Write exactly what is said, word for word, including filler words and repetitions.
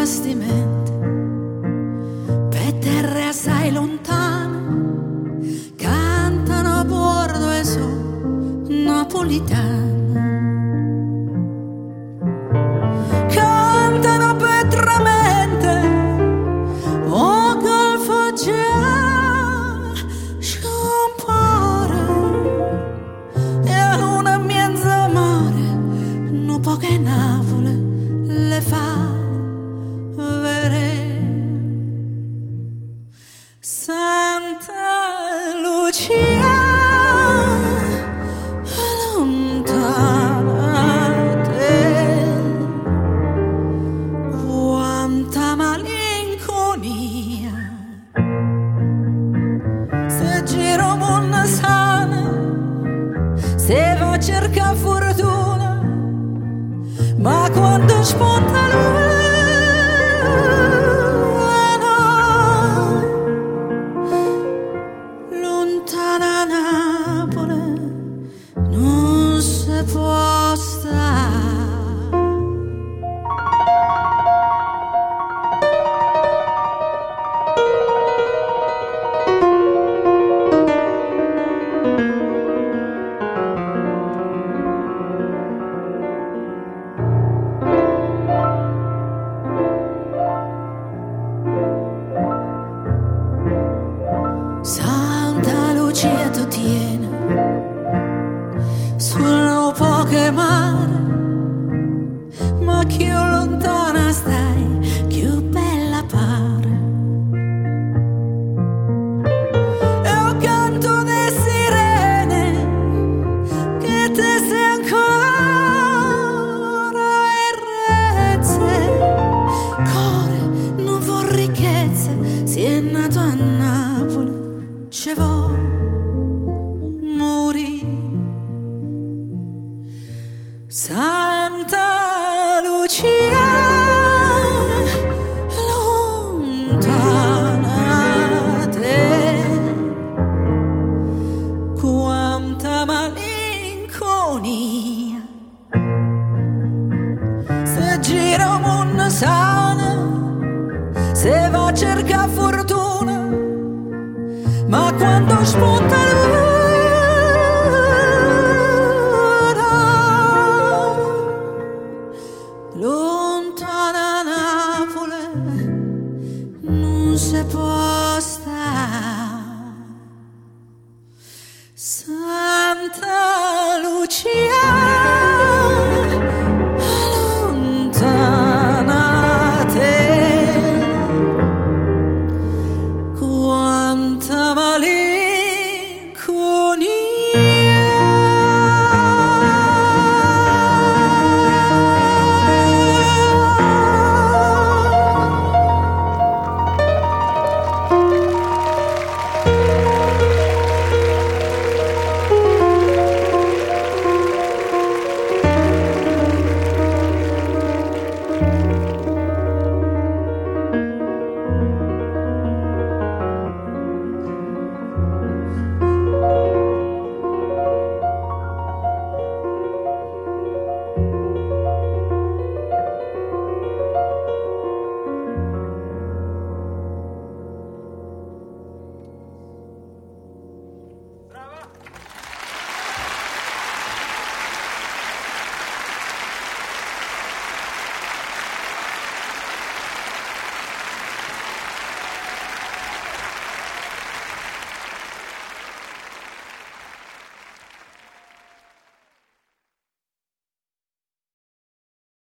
bastimenti per terre assai lontane cantano a bordo e so napolitano. Cantano petramente o golfo già scompare e una mezza mare no poche navole le fa vedere. Santa Lucia se va a cercare fortuna, ma quando spunta luna, lontana Napoli, non si può stare. Santa Lucia tu tieni sul poche mare, ma più lontana stai, più bella pare. E ho canto de sirene che te sei ancora e rezze, core non vuol ricchezze, si è nato a Napoli, ce vo morì. Santa Lucia lontana te, quanta malinconia, se gira un mondo sana, se va a cercare fortuna, ma quando spunta luna, lontana Napoli, non si può stare.